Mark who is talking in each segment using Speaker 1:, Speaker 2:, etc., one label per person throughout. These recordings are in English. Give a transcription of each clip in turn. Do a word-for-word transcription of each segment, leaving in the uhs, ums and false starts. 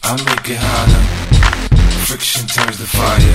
Speaker 1: I make it hotter. Friction turns to fire.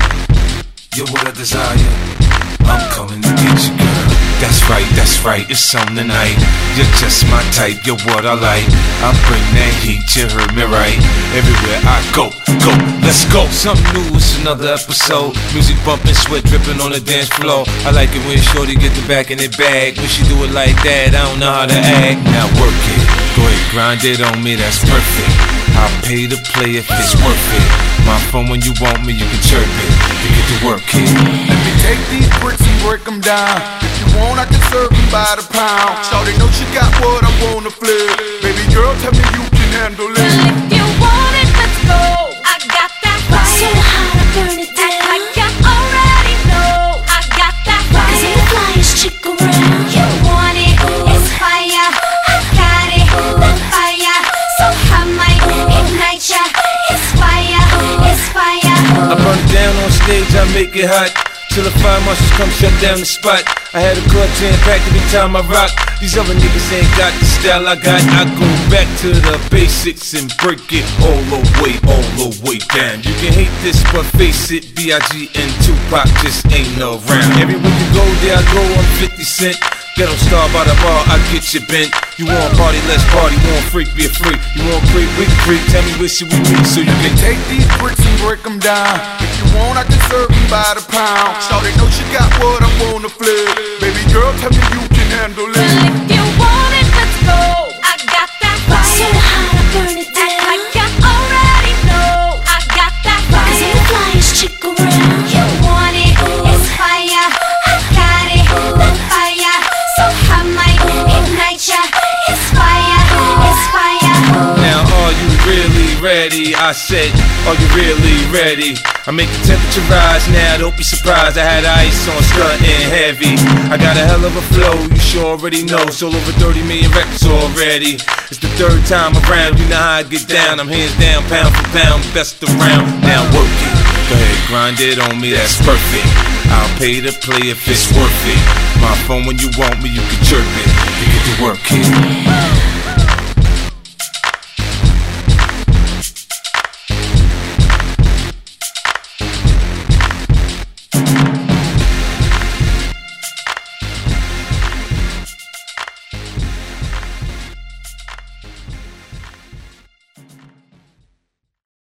Speaker 1: You're what I desire. I'm coming to get you, girl. That's right, that's right, it's on tonight. You're just my type, you're what I like. I bring that heat, you heard me right. Everywhere I go, go, let's go. Something new, it's another episode. Music bumping, sweat dripping on the dance floor. I like it when shorty get the back in the bag. When she do it like that, I don't know how to act. Now work it, go ahead, grind it on me, that's perfect. I'll pay to play if it's worth it. My phone when you want me, you can chirp it. You get to work it.
Speaker 2: Let me take these bricks and break them down. If you want, I can serve them by the pound. Shawty know she got what I wanna flip. Baby girl, tell me you can handle it.
Speaker 3: Well, if you want it, let's go. I got that fire.
Speaker 4: So hot, I burn it down.
Speaker 3: Act like I already know. I got that fire.
Speaker 4: Cause I'm the flyest chick around.
Speaker 3: You want it, it's fire. I got it, that fire. So I might ignite ya. It's fire, it's fire.
Speaker 1: I burn it down on stage, I make it hot. Till the fire marshals come shut down the spot. I had a club jam packed every time I rock. These other niggas ain't got the style I got. I go back to the basics and break it all the way, all the way down. You can hate this, but face it, B I G and Tupac just ain't around. Everywhere you go, there I go, I'm fifty cent. Ghetto star by the bar, I get you bent. You want party, let's party. You want freak, be a freak. You want creep, we can creep. Tell me where should we meet so you can
Speaker 2: Take these bricks and break them down. If you want, I can serve them by the pound. Shawty know she got what I wanna flip. Baby girl, tell me you can handle it.
Speaker 3: Well, if you want it, let's go. I got that fire.
Speaker 4: So hot, I burn it down.
Speaker 3: Act like I already know. I got that fire.
Speaker 4: Cause I'm the flyest chick around.
Speaker 3: You want it, it's fire. I got it, that fire. So I might ignite ya. It's fire, it's fire.
Speaker 1: Now, are you really ready? I said, are you really ready? I make the temperature rise now, don't be surprised. I had ice on, stuntin' heavy. I got a hell of a flow, you sure already know. Sold over thirty million records already. It's the third time around, you know how I get down. I'm hands down, pound for pound, best around. Now work it, go ahead, grind it on me, that's perfect. I'll pay to play if it's worth it. My phone when you want me, you can chirp it. You get to work it.